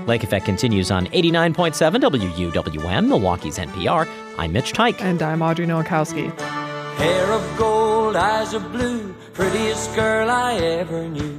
Lake Effect continues on 89.7 WUWM, Milwaukee's NPR. I'm Mitch Tyke. And I'm Audrey Nowakowski. Hair of gold, eyes of blue, prettiest girl I ever knew.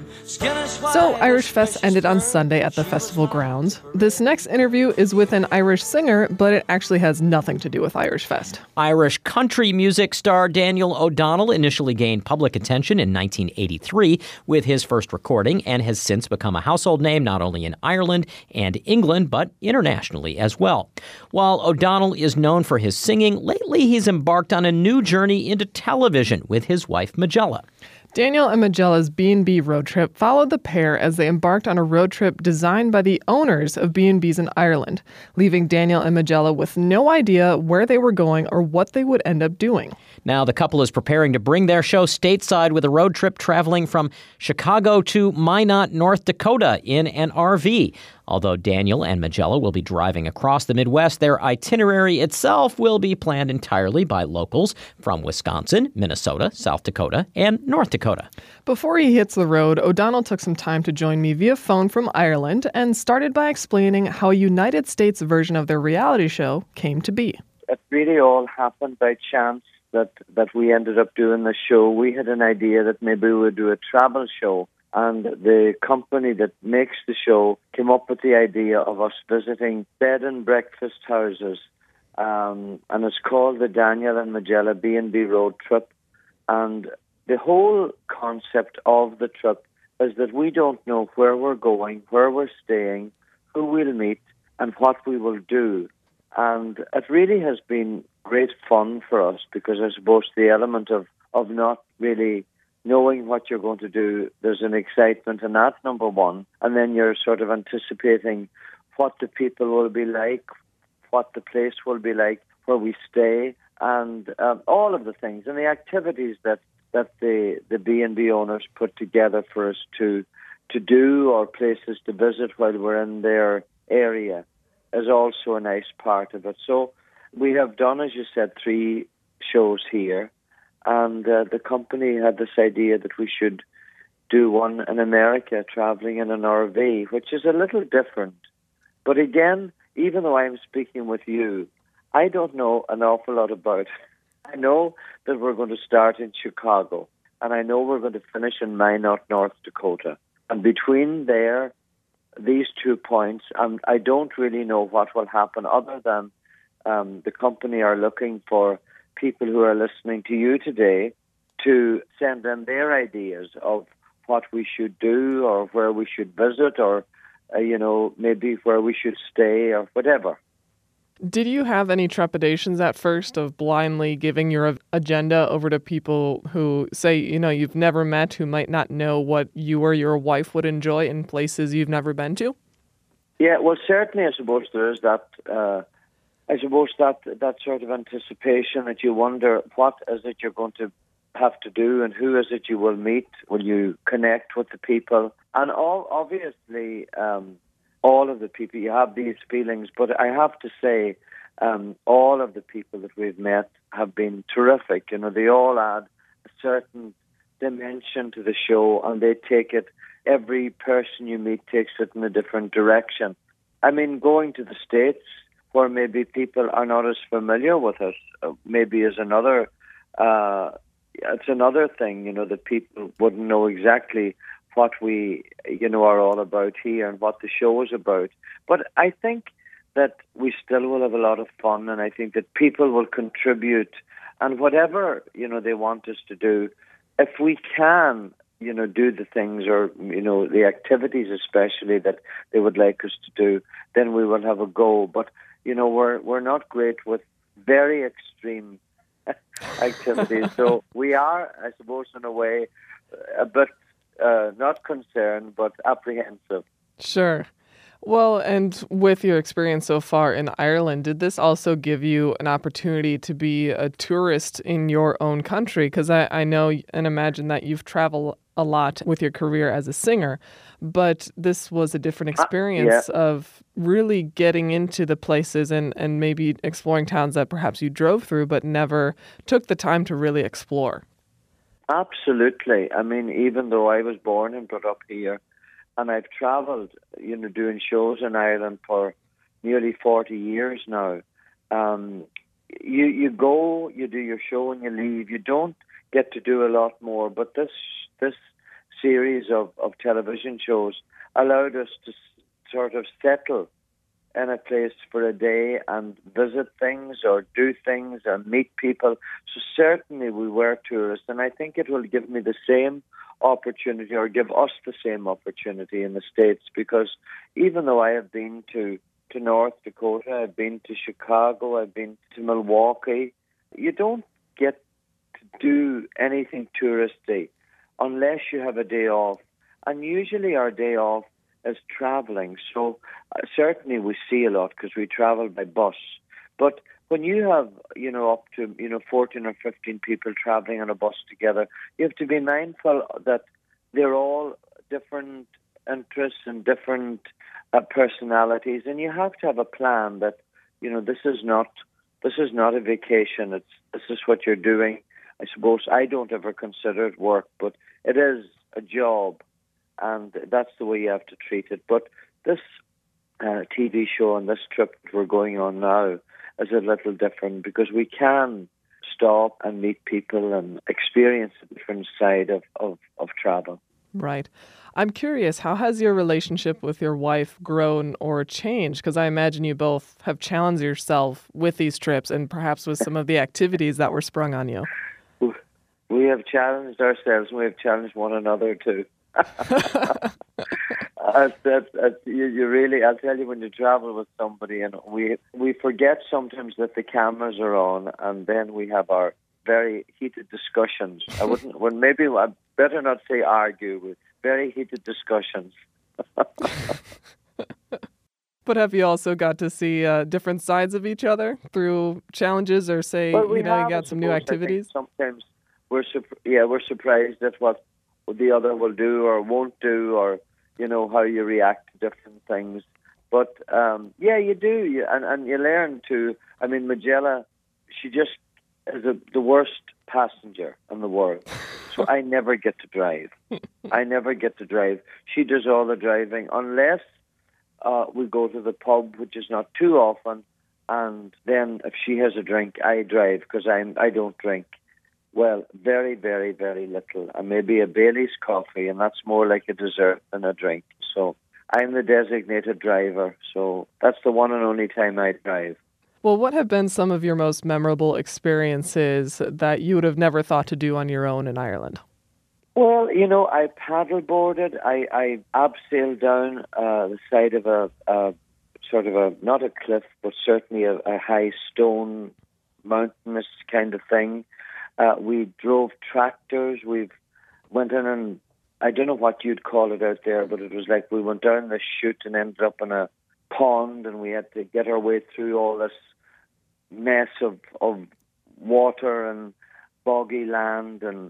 So, Irish Fest ended on Sunday at the festival grounds. This next interview is with an Irish singer, but it actually has nothing to do with Irish Fest. Irish country music star Daniel O'Donnell initially gained public attention in 1983 with his first recording and has since become a household name not only in Ireland and England, but internationally as well. While O'Donnell is known for his singing, lately he's embarked on a new journey into television with his wife, Majella. Daniel and Majella's B&B road trip followed the pair as they embarked on a road trip designed by the owners of B&Bs in Ireland, leaving Daniel and Majella with no idea where they were going or what they would end up doing. Now the couple is preparing to bring their show stateside with a road trip traveling from Chicago to Minot, North Dakota in an RV. Although Daniel and Majella will be driving across the Midwest, their itinerary itself will be planned entirely by locals from Wisconsin, Minnesota, South Dakota, and North Dakota. Before he hits the road, O'Donnell took some time to join me via phone from Ireland and started by explaining how a United States version of their reality show came to be. It really all happened by chance that we ended up doing the show. We had an idea that maybe we would do a travel show. And the company that makes the show came up with the idea of us visiting bed and breakfast houses. And it's called the Daniel and Majella B&B Road Trip. And the whole concept of the trip is that we don't know where we're going, where we're staying, who we'll meet, and what we will do. And it really has been great fun for us because I suppose the element of not really knowing what you're going to do, there's an excitement in that, number one. And then you're sort of anticipating what the people will be like, what the place will be like, where we stay, and all of the things. And the activities that the B&B owners put together for us to do or places to visit while we're in their area is also a nice part of it. So we have done, as you said, 3 shows here. And the company had this idea that we should do one in America, traveling in an RV, which is a little different. But again, even though I'm speaking with you, I don't know an awful lot about it. I know that we're going to start in Chicago, and I know we're going to finish in Minot, North Dakota. And between these 2 points, I don't really know what will happen other than the company are looking for people who are listening to you today to send in their ideas of what we should do or where we should visit or, maybe where we should stay or whatever. Did you have any trepidations at first of blindly giving your agenda over to people who say, you've never met, who might not know what you or your wife would enjoy in places you've never been to? Yeah, well, certainly I suppose there is that that sort of anticipation that you wonder what is it you're going to have to do and who is it you will meet. Will you connect with the people? And obviously, all of the people, you have these feelings. But I have to say, all of the people that we've met have been terrific. They all add a certain dimension to the show and they take it, every person you meet takes it in a different direction. I mean, going to the States, where maybe people are not as familiar with us, maybe is another, it's another thing, that people wouldn't know exactly what we, are all about here and what the show is about. But I think that we still will have a lot of fun, and I think that people will contribute, and whatever, they want us to do, if we can, do the things or, the activities especially that they would like us to do, then we will have a go. But we're not great with very extreme activities. So we are, I suppose, in a way, a bit not concerned, but apprehensive. Sure. Well, and with your experience so far in Ireland, did this also give you an opportunity to be a tourist in your own country? Because I know and imagine that you've traveled a lot with your career as a singer, but this was a different experience of really getting into the places and maybe exploring towns that perhaps you drove through but never took the time to really explore. Absolutely. I mean, even though I was born and brought up here, and I've travelled, doing shows in Ireland for nearly 40 years now. You go, you do your show, and you leave. You don't get to do a lot more. But this series of television shows allowed us to sort of settle in a place for a day and visit things or do things and meet people. So certainly we were tourists, and I think it will give me the same opportunity, or give us the same opportunity in the States, because even though I have been to North Dakota, I've been to Chicago, I've been to Milwaukee, you don't get to do anything touristy unless you have a day off. And usually our day off is traveling. So certainly we see a lot because we travel by bus. But when you have, up to, 14 or 15 people traveling on a bus together, you have to be mindful that they're all different interests and different personalities, and you have to have a plan that, this is not a vacation. This is what you're doing. I suppose I don't ever consider it work, but it is a job, and that's the way you have to treat it. But this TV show and this trip that we're going on now is a little different, because we can stop and meet people and experience a different side of travel. Right. I'm curious, how has your relationship with your wife grown or changed? Because I imagine you both have challenged yourself with these trips and perhaps with some of the activities that were sprung on you. We have challenged ourselves, and we have challenged one another too. You really, I'll tell you, when you travel with somebody, and we forget sometimes that the cameras are on, and then we have our very heated discussions. I better not say argue, with very heated discussions. But have you also got to see different sides of each other through challenges, or say, you got some new activities? Sometimes we're surprised at what the other will do or won't do, or how you react to different things. But you do, and you learn to. I mean, Majella, she just is the worst passenger in the world. So I never get to drive. She does all the driving, unless we go to the pub, which is not too often. And then if she has a drink, I drive, because I don't drink. Well, very, very, very little. And maybe a Bailey's coffee, and that's more like a dessert than a drink. So I'm the designated driver. So that's the one and only time I drive. Well, what have been some of your most memorable experiences that you would have never thought to do on your own in Ireland? Well, I paddleboarded. I abseiled down the side of a sort of not a cliff, but certainly a high stone, mountainous kind of thing. We drove tractors. We went in, and I don't know what you'd call it out there, but it was like we went down the chute and ended up in a pond, and we had to get our way through all this mess of water and boggy land, and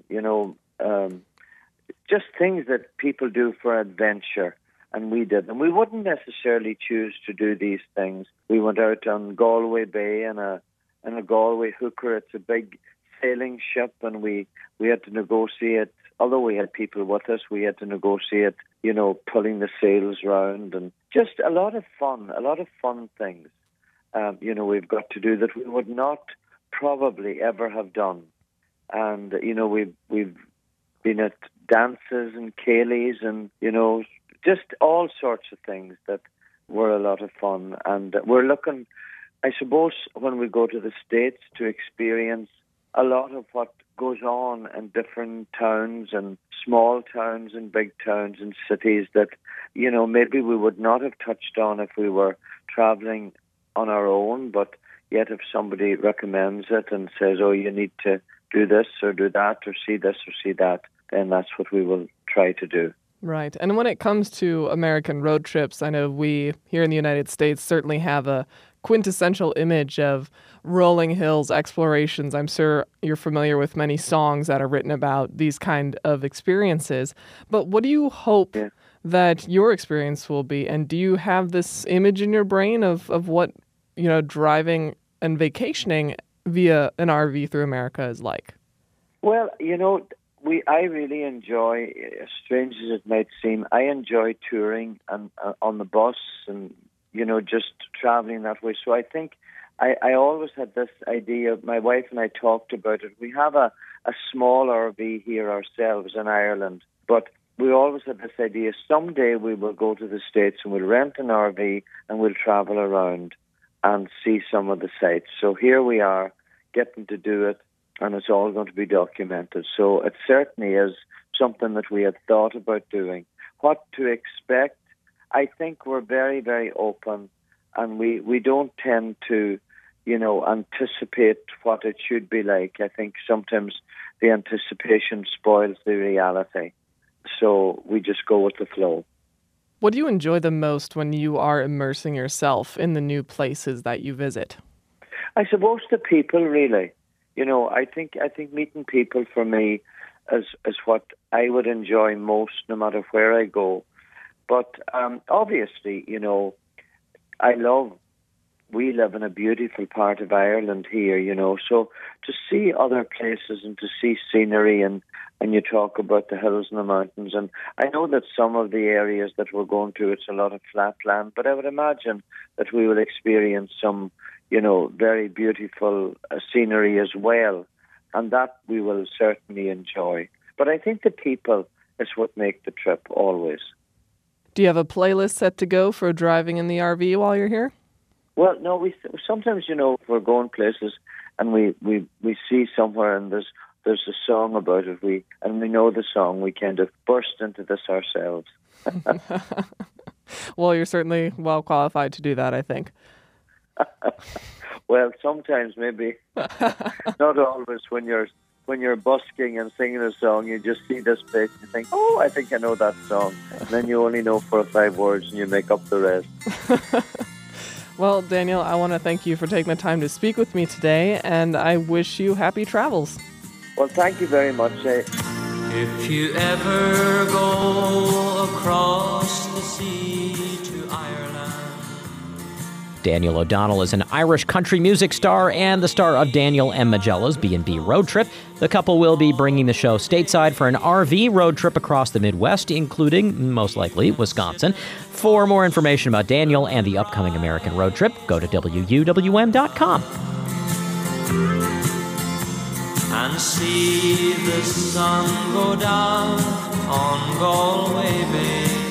just things that people do for adventure, and we did. And we wouldn't necessarily choose to do these things. We went out on Galway Bay in a Galway hooker. It's a big sailing ship, and we had to negotiate. Although we had people with us, we had to negotiate, pulling the sails round, and just a lot of fun things. We've got to do that we would not probably ever have done. And, we've been at dances and ceilidhs and, just all sorts of things that were a lot of fun. And we're looking, I suppose, when we go to the States, to experience a lot of what goes on in different towns and small towns and big towns and cities that, maybe we would not have touched on if we were traveling on our own. But yet if somebody recommends it and says, oh, you need to do this or do that or see this or see that, then that's what we will try to do. Right. And when it comes to American road trips, I know we here in the United States certainly have a quintessential image of rolling hills explorations. I'm sure you're familiar with many songs that are written about these kind of experiences. But what do you hope that your experience will be? And do you have this image in your brain of what, driving and vacationing via an RV through America is like? Well, I really enjoy, as strange as it might seem, I enjoy touring and on the bus and, just traveling that way. So I think I always had this idea, my wife and I talked about it. We have a small RV here ourselves in Ireland, but we always had this idea, someday we will go to the States and we'll rent an RV and we'll travel around and see some of the sites. So here we are, getting to do it, and it's all going to be documented. So it certainly is something that we had thought about doing. What to expect? I think we're very, very open, and we don't tend to, anticipate what it should be like. I think sometimes the anticipation spoils the reality. So we just go with the flow. What do you enjoy the most when you are immersing yourself in the new places that you visit? I suppose the people, really. I think meeting people for me is what I would enjoy most, no matter where I go. But obviously, we live in a beautiful part of Ireland here, so to see other places and to see scenery and you talk about the hills and the mountains. And I know that some of the areas that we're going to, it's a lot of flat land, but I would imagine that we will experience some, very beautiful scenery as well. And that we will certainly enjoy. But I think the people is what make the trip always. Do you have a playlist set to go for driving in the RV while you're here? Well, no, we sometimes, if we're going places and we see somewhere and there's a song about it, we know the song, we kind of burst into this ourselves. Well, you're certainly well qualified to do that, I think. Well, sometimes maybe. Not always. When you're busking and singing a song, you just see this place and you think, oh, I think I know that song. And then you only know 4 or 5 words and you make up the rest. Well, Daniel, I want to thank you for taking the time to speak with me today, and I wish you happy travels. Well, thank you very much. If you ever go across the sea to Ireland. Daniel O'Donnell is an Irish country music star and the star of Daniel M. Magella's B&B Road Trip. The couple will be bringing the show stateside for an RV road trip across the Midwest, including, most likely, Wisconsin. For more information about Daniel and the upcoming American road trip, go to WUWM.com. And see the sun go down on Galway Bay.